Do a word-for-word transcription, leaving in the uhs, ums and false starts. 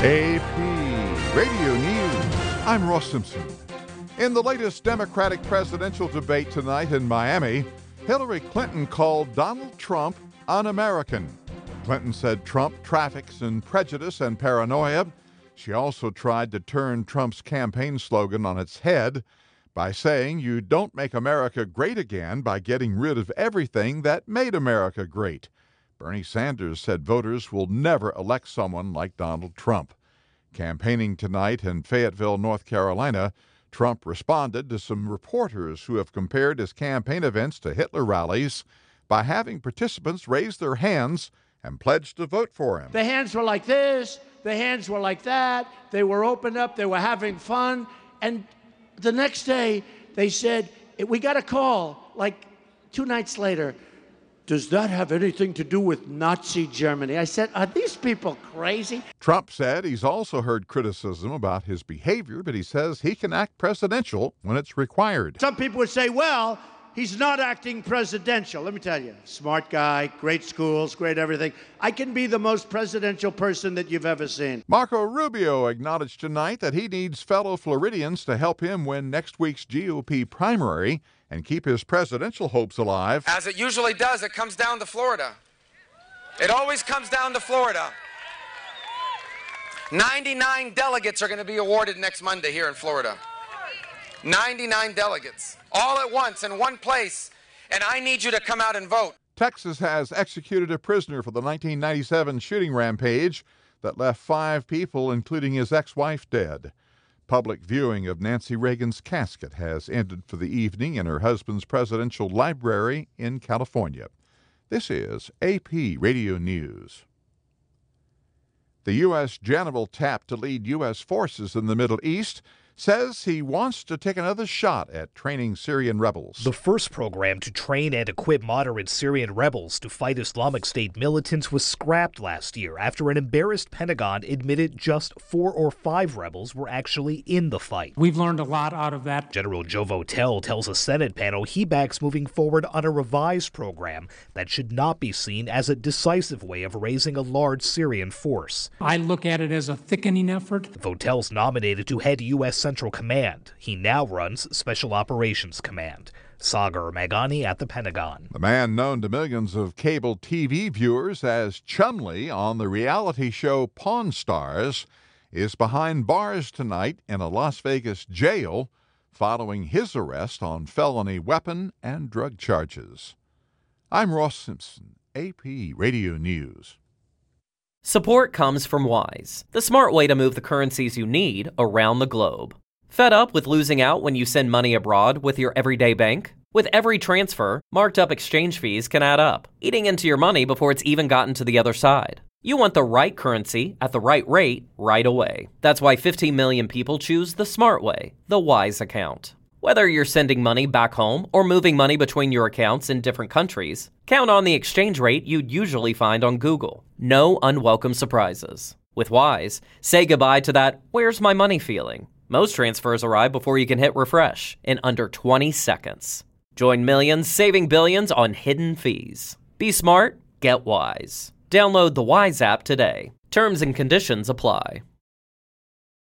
A P Radio News. I'm Ross Simpson. In the latest Democratic presidential debate tonight in Miami, Hillary Clinton called Donald Trump un-American. Clinton said Trump traffics in prejudice and paranoia. She also tried to turn Trump's campaign slogan on its head by saying you don't make America great again by getting rid of everything that made America great. Bernie Sanders said voters will never elect someone like Donald Trump. Campaigning tonight in Fayetteville, North Carolina, Trump responded to some reporters who have compared his campaign events to Hitler rallies by having participants raise their hands and pledge to vote for him. The hands were like this, the hands were like that, they were opened up, they were having fun, and the next day they said, we got a call, like two nights later, does that have anything to do with Nazi Germany? I said, are these people crazy? Trump said he's also heard criticism about his behavior, but he says he can act presidential when it's required. Some people would say, well, he's not acting presidential. Let me tell you, smart guy, great schools, great everything. I can be the most presidential person that you've ever seen. Marco Rubio acknowledged tonight that he needs fellow Floridians to help him win next week's G O P primary and keep his presidential hopes alive. As it usually does, it comes down to Florida. It always comes down to Florida. ninety-nine delegates are going to be awarded next Monday here in Florida. ninety-nine delegates, all at once in one place, and I need you to come out and vote. Texas has executed a prisoner for the nineteen ninety-seven shooting rampage that left five people, including his ex-wife, dead. Public viewing of Nancy Reagan's casket has ended for the evening in her husband's presidential library in California. This is A P Radio News. The U S general tapped to lead U S forces in the Middle East says he wants to take another shot at training Syrian rebels. The first program to train and equip moderate Syrian rebels to fight Islamic State militants was scrapped last year after an embarrassed Pentagon admitted just four or five rebels were actually in the fight. We've learned a lot out of that. General Joe Votel tells a Senate panel he backs moving forward on a revised program that should not be seen as a decisive way of raising a large Syrian force. I look at it as a thickening effort. Votel's nominated to head U S Central Command. He now runs Special Operations Command. Sagar Magani at the Pentagon. The man known to millions of cable T V viewers as Chumley on the reality show Pawn Stars is behind bars tonight in a Las Vegas jail following his arrest on felony weapon and drug charges. I'm Ross Simpson, A P Radio News. Support comes from Wise, the smart way to move the currencies you need around the globe. Fed up with losing out when you send money abroad with your everyday bank? With every transfer, marked up exchange fees can add up, eating into your money before it's even gotten to the other side. You want the right currency at the right rate right away. That's why fifteen million people choose the smart way, the Wise account. Whether you're sending money back home or moving money between your accounts in different countries, count on the exchange rate you'd usually find on Google. No unwelcome surprises. With Wise, say goodbye to that "where's my money" feeling. Most transfers arrive before you can hit refresh in under twenty seconds. Join millions saving billions on hidden fees. Be smart, get Wise. Download the Wise app today. Terms and conditions apply.